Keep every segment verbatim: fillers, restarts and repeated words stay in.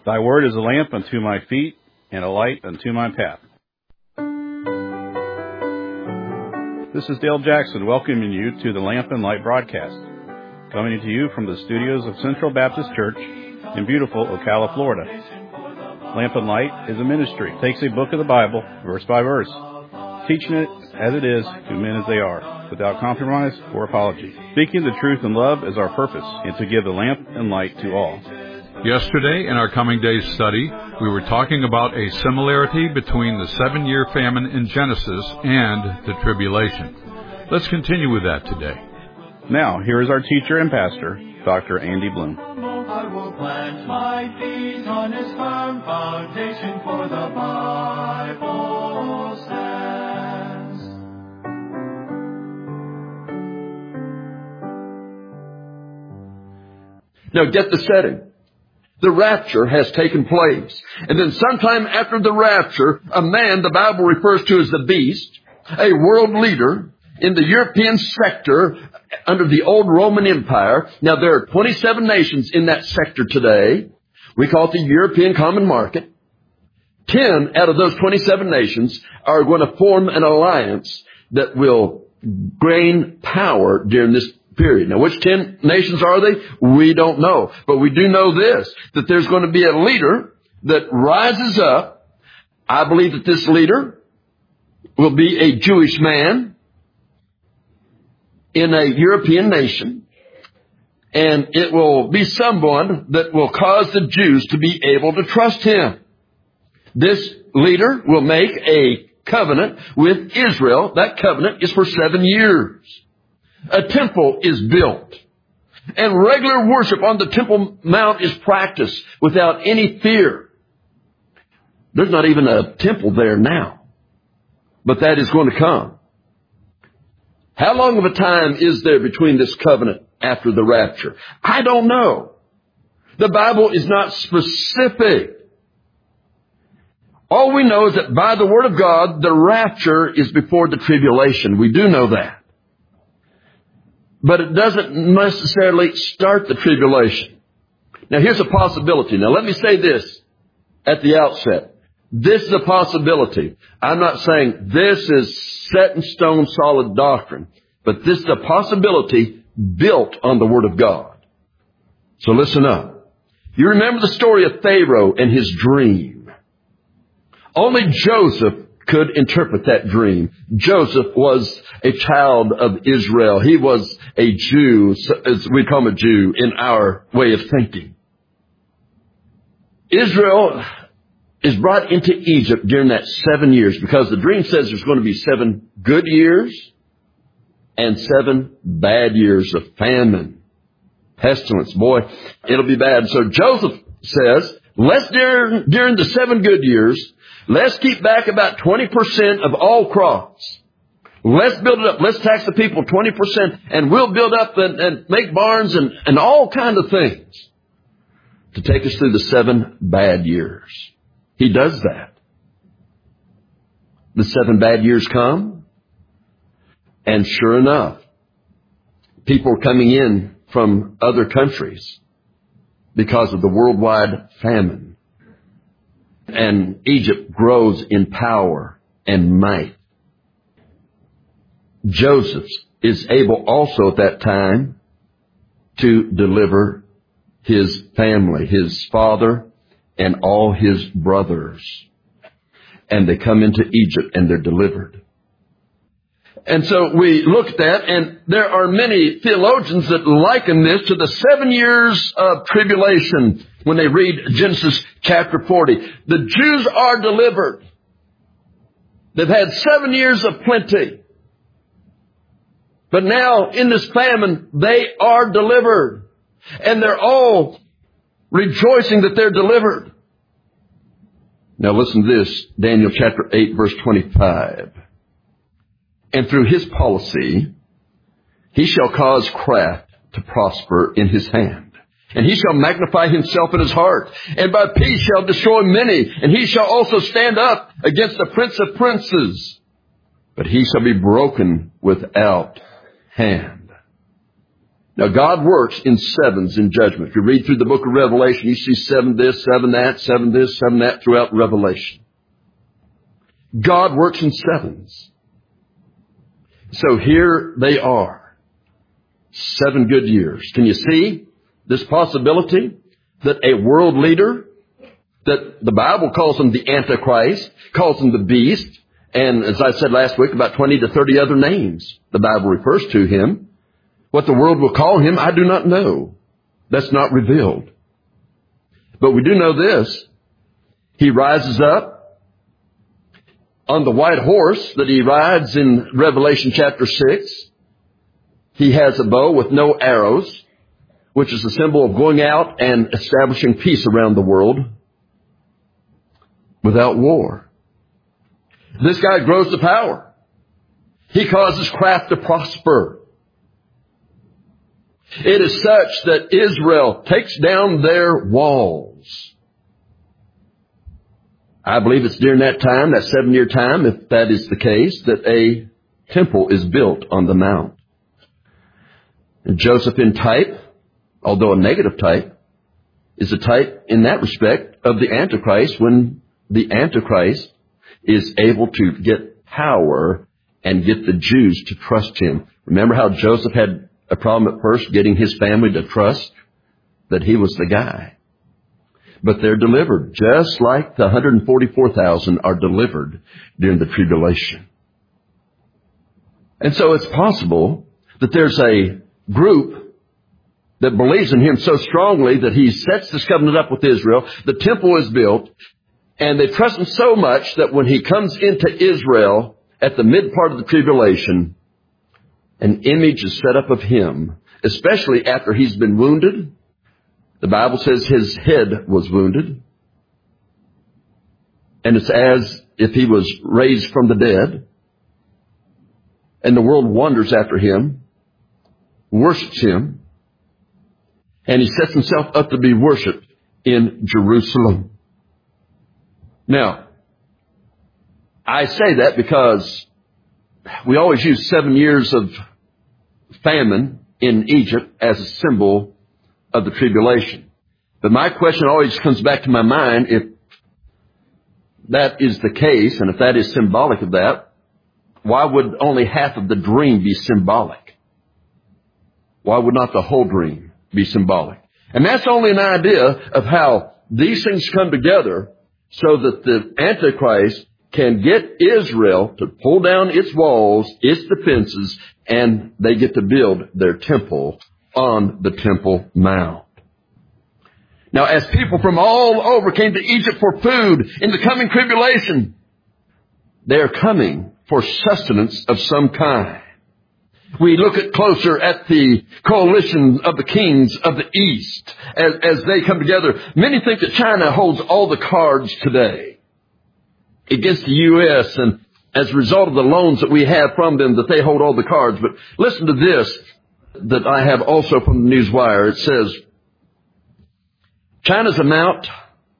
Thy word is a lamp unto my feet and a light unto my path. This is Dale Jackson welcoming you to the Lamp and Light broadcast, coming to you from the studios of Central Baptist Church in beautiful Ocala, Florida. Lamp and Light is a ministry. It takes a book of the Bible, verse by verse, teaching it as it is to men as they are, without compromise or apology. Speaking the truth in love is our purpose, and to give the lamp and light to all. Yesterday, in our Coming Days study, we were talking about a similarity between the seven-year famine in Genesis and the tribulation. Let's continue with that today. Now, here is our teacher and pastor, Doctor Andy Bloom. I will plant my feet on his firm foundation, for the Bible stands. Now get the setting. The rapture has taken place. And then sometime after the rapture, a man the Bible refers to as the beast, a world leader in the European sector under the old Roman Empire. Now there are twenty-seven nations in that sector today. We call it the European Common Market. Ten out of those twenty-seven nations are going to form an alliance that will gain power during this period. Now, which ten nations are they? We don't know. But we do know this, that there's going to be a leader that rises up. I believe that this leader will be a Jewish man in a European nation. And it will be someone that will cause the Jews to be able to trust him. This leader will make a covenant with Israel. That covenant is for seven years. A temple is built, and regular worship on the Temple Mount is practiced without any fear. There's not even a temple there now, but that is going to come. How long of a time is there between this covenant after the rapture? I don't know. The Bible is not specific. All we know is that by the Word of God, the rapture is before the tribulation. We do know that. But it doesn't necessarily start the tribulation. Now here's a possibility. Now let me say this at the outset. This is a possibility. I'm not saying this is set in stone solid doctrine, but this is a possibility built on the Word of God. So listen up. You remember the story of Pharaoh and his dream. Only Joseph could interpret that dream. Joseph was a child of Israel. He was a Jew, as we call him a Jew in our way of thinking. Israel is brought into Egypt during that seven years because the dream says there's going to be seven good years and seven bad years of famine, pestilence. Boy, it'll be bad. So Joseph says, let's during, during the seven good years, let's keep back about twenty percent of all crops. Let's build it up. Let's tax the people twenty percent, and we'll build up and, and make barns and, and all kinds of things to take us through the seven bad years. He does that. The seven bad years come, and sure enough, people are coming in from other countries because of the worldwide famine. And Egypt grows in power and might. Joseph is able also at that time to deliver his family, his father and all his brothers. And they come into Egypt and they're delivered. And so we look at that, and there are many theologians that liken this to the seven years of tribulation when they read Genesis chapter forty. The Jews are delivered. They've had seven years of plenty. But now in this famine, they are delivered. And they're all rejoicing that they're delivered. Now listen to this, Daniel chapter eight, verse twenty-five. And through his policy, he shall cause craft to prosper in his hand. And he shall magnify himself in his heart. And by peace shall destroy many. And he shall also stand up against the prince of princes. But he shall be broken without hand. Now, God works in sevens in judgment. If you read through the book of Revelation, you see seven this, seven that, seven this, seven that throughout Revelation. God works in sevens. So here they are. Seven good years. Can you see this possibility that a world leader, that the Bible calls him the Antichrist, calls him the beast, and as I said last week, about twenty to thirty other names the Bible refers to him. What the world will call him, I do not know. That's not revealed. But we do know this. He rises up on the white horse that he rides in Revelation chapter six. He has a bow with no arrows, which is a symbol of going out and establishing peace around the world without war. This guy grows to power. He causes craft to prosper. It is such that Israel takes down their walls. I believe it's during that time, that seven-year time, if that is the case, that a temple is built on the mount. And Joseph in type, although a negative type, is a type in that respect of the Antichrist, when the Antichrist is able to get power and get the Jews to trust him. Remember how Joseph had a problem at first getting his family to trust that he was the guy. But they're delivered, just like the one hundred forty-four thousand are delivered during the tribulation. And so it's possible that there's a group that believes in him so strongly that he sets this covenant up with Israel. The temple is built, and they trust him so much that when he comes into Israel at the mid part of the tribulation, an image is set up of him, especially after he's been wounded. The Bible says his head was wounded. And it's as if he was raised from the dead. And the world wanders after him, worships him, and he sets himself up to be worshipped in Jerusalem. Now, I say that because we always use seven years of famine in Egypt as a symbol of the tribulation. But my question always comes back to my mind, if that is the case, and if that is symbolic of that, why would only half of the dream be symbolic? Why would not the whole dream be symbolic? And that's only an idea of how these things come together so that the Antichrist can get Israel to pull down its walls, its defenses, and they get to build their temple on the Temple Mount. Now, as people from all over came to Egypt for food in the coming tribulation, they are coming for sustenance of some kind. We look at closer at the coalition of the kings of the East as, as they come together. Many think that China holds all the cards today against the U S, and as a result of the loans that we have from them, that they hold all the cards. But listen to this that I have also from the Newswire. It says, China's amount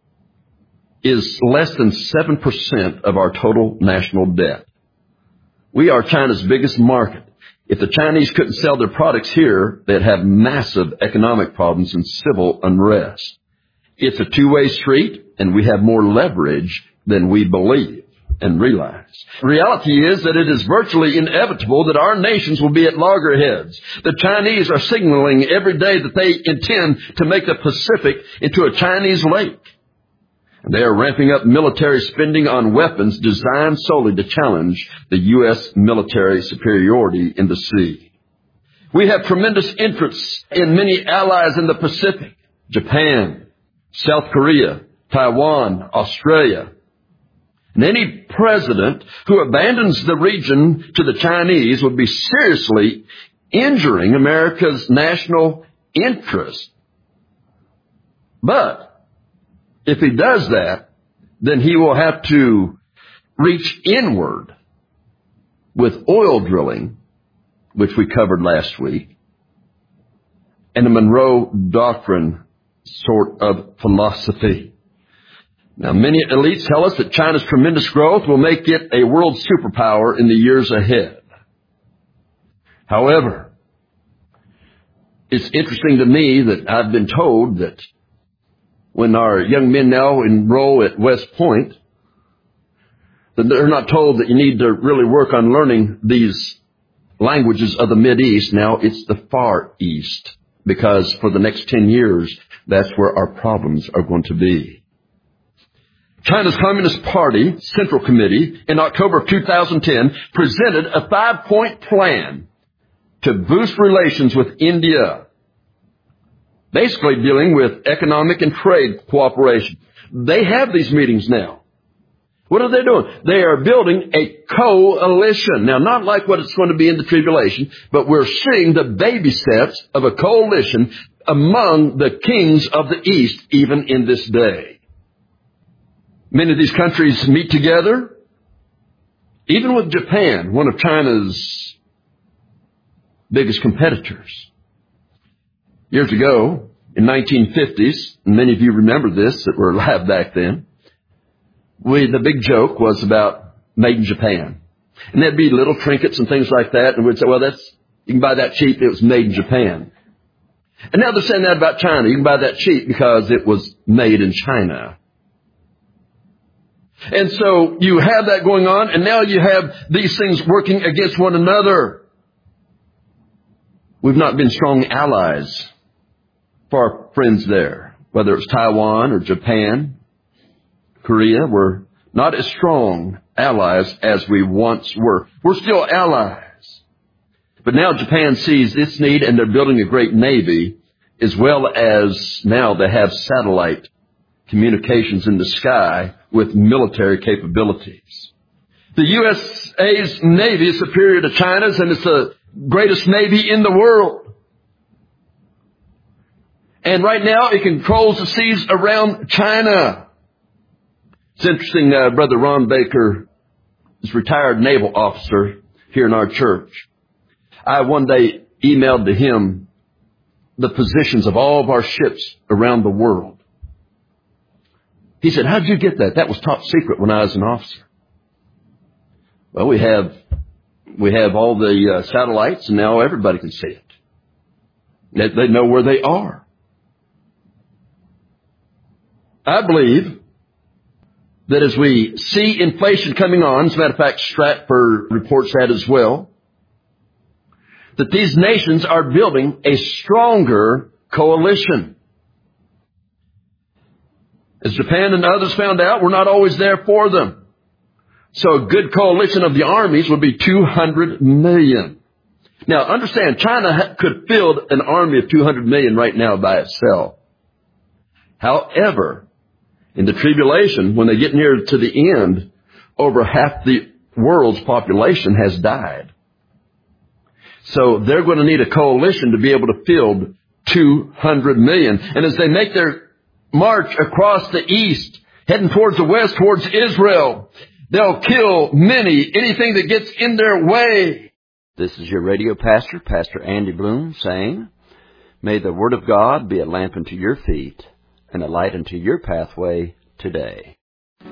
is less than seven percent of our total national debt. We are China's biggest market. If the Chinese couldn't sell their products here, they'd have massive economic problems and civil unrest. It's a two-way street, and we have more leverage than we believe and realize. The reality is that it is virtually inevitable that our nations will be at loggerheads. The Chinese are signaling every day that they intend to make the Pacific into a Chinese lake. They are ramping up military spending on weapons designed solely to challenge the U S military superiority in the sea. We have tremendous interests in many allies in the Pacific: Japan, South Korea, Taiwan, Australia. And any president who abandons the region to the Chinese would be seriously injuring America's national interest. But if he does that, then he will have to reach inward with oil drilling, which we covered last week, and a Monroe Doctrine sort of philosophy. Now, many elites tell us that China's tremendous growth will make it a world superpower in the years ahead. However, It's interesting to me that I've been told that when our young men now enroll at West Point, that they're not told that you need to really work on learning these languages of the Mideast. Now it's the Far East, because for the next ten years, that's where our problems are going to be. China's Communist Party Central Committee in October of two thousand ten presented a five-point plan to boost relations with India, basically dealing with economic and trade cooperation. They have these meetings now. What are they doing? They are building a coalition. Now, not like what it's going to be in the tribulation, but we're seeing the baby steps of a coalition among the kings of the East, even in this day. Many of these countries meet together, even with Japan, one of China's biggest competitors. Years ago, in nineteen fifties, and many of you remember this that were alive back then, we, the big joke was about made in Japan. And there'd be little trinkets and things like that, and we'd say, well, that's, you can buy that cheap, it was made in Japan. And now they're saying that about China. You can buy that cheap because it was made in China. And so you have that going on, and now you have these things working against one another. We've not been strong allies for our friends there, whether it's Taiwan or Japan, Korea. We're not as strong allies as we once were. We're still allies. But now Japan sees its need, and they're building a great navy, as well as now they have satellite communications in the sky with military capabilities. The U S A's Navy is superior to China's, and it's the greatest Navy in the world. And right now it controls the seas around China. It's interesting, uh, Brother Ron Baker is a retired naval officer here in our church. I one day emailed to him the positions of all of our ships around the world. He said, how did you get that? That was top secret when I was an officer. Well, we have we have all the uh, satellites, and now everybody can see it. They, they know where they are. I believe that as we see inflation coming on, as a matter of fact, Stratford reports that as well, that these nations are building a stronger coalition. As Japan and others found out, we're not always there for them. So a good coalition of the armies would be two hundred million. Now, understand, China could field an army of two hundred million right now by itself. However, in the tribulation, when they get near to the end, over half the world's population has died. So they're going to need a coalition to be able to field two hundred million. And as they make their march across the east, heading towards the west, towards Israel, they'll kill many, anything that gets in their way. This is your radio pastor, Pastor Andy Bloom, saying, may the Word of God be a lamp unto your feet and a light unto your pathway today. We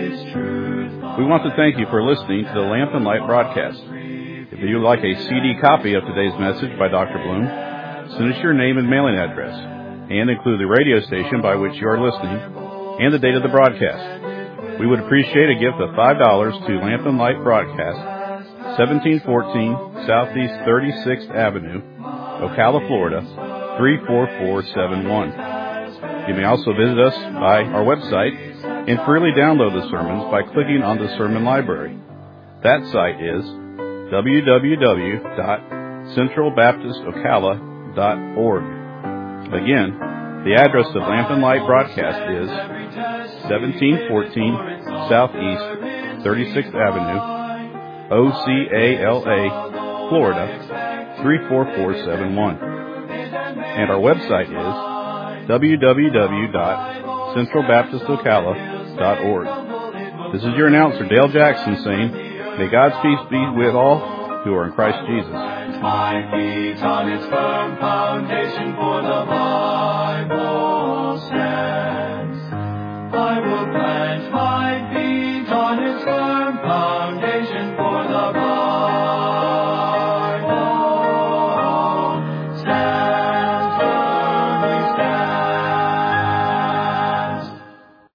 want to thank you for listening to the Lamp and Light broadcast. If you would like a C D copy of today's message by Doctor Bloom, send us your name and mailing address, and include the radio station by which you are listening and the date of the broadcast. We would appreciate a gift of five dollars to Lamp and Light Broadcast, seventeen fourteen Southeast thirty-sixth Avenue, Ocala, Florida, three four four seven one. You may also visit us by our website and freely download the sermons by clicking on the Sermon Library. That site is w w w dot central baptist ocala dot org. Again, the address of Lamp and Light Broadcast is seventeen fourteen Southeast thirty-sixth Avenue, O C A L A, Florida, three four four seven one. And our website is w w w dot central baptist ocala dot org. This is your announcer, Dale Jackson, saying, may God's peace be with all who are in Christ Jesus. My feet on its firm foundation, for the Bible stands. I will